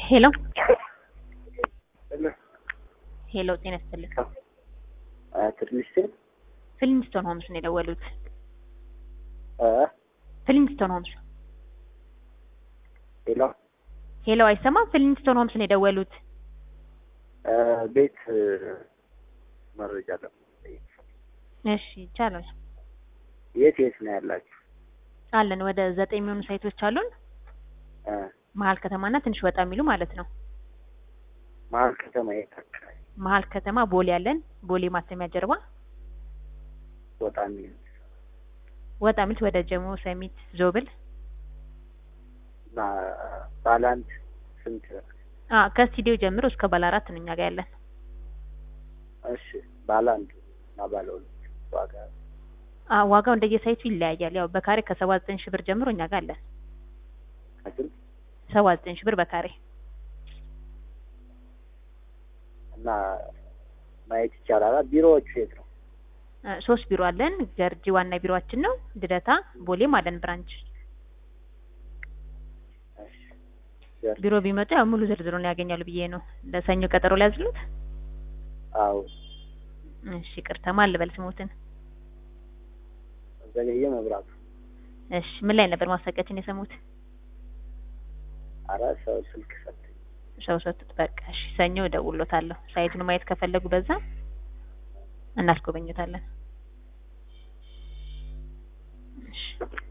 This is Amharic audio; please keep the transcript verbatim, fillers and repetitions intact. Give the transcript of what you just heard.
ሄሎ ሄሎ ጤና ይስጥልኝ። ትንሽ ፍሊንስቶን ሆምስ ነው የደወሉት? አ ፍሊንስቶን ሆምስ። ሄሎ ሄሎ አይሰማም? ፍሊንስቶን ሆምስ ነው የደወሉት? አ ቤት መረጃ አለ። እሺ ይቻላል። የት የት ነው ያላችሁ? አለን ወደ ዘጠኝ የሚሆኑ ሳይቶች አሉን። አ መሀል ከተማና ትንሽ ወጣ የሚሉ ማለት ነው። መሀል ከተማ የት አካባቢ? መሀል ከተማ ቦሌ ያለን፣ ቦሌ ማተሚያ ጀርባ። ወጣ የሚል ወጣ የሚል ወደ ጀሞ፣ ሰሚት፣ ዞብል። ባላንት ስንት? አ ከስቱዲዮ ጀምሮ እስከ ባለ አራት ነው እኛ ጋር ያለን። እሺ ባላንት እና ባለ ሁለት ዋጋ? አ ዋጋው እንደየሳይቱ ይለያያል። ያው በካሬ ከሰባ ዘጠኝ ሺህ ብር ጀምሮ እኛ ጋር አለን። ከስንት? ሰባ ዘጠኝ ሺህ ብር በካሬ። እና ማየት ይቻላል። ቢሮዎቹ የት ነው? ሶስት ቢሮ አለን። ገርጂ ዋና ቢሮአችን ነው። ልደታ፣ ቦሌም አለን ብራንች። እሺ ቢሮ ቢመጡ ያው ሙሉ ዝርዝሩን ያገኛሉ ብዬ ነው። ለሰኞ ቀጠሮ ላይ ያዝሉት? አዎ። እሺ ቅርታ ማን ልበል ስሞትን? ዘገየ መብራቱ። እሺ ምን ላይ ነበር ማስታወቂያችን የሰሙት? ኧረ ሰው ስልክ ሰጠኝ። ሰው ሰጡት። በቃ እሺ ሰኞ እደውልሎታለሁ። ሳይቱን ማየት ከፈለጉ በዛ እናስጎበኙታለን። እሺ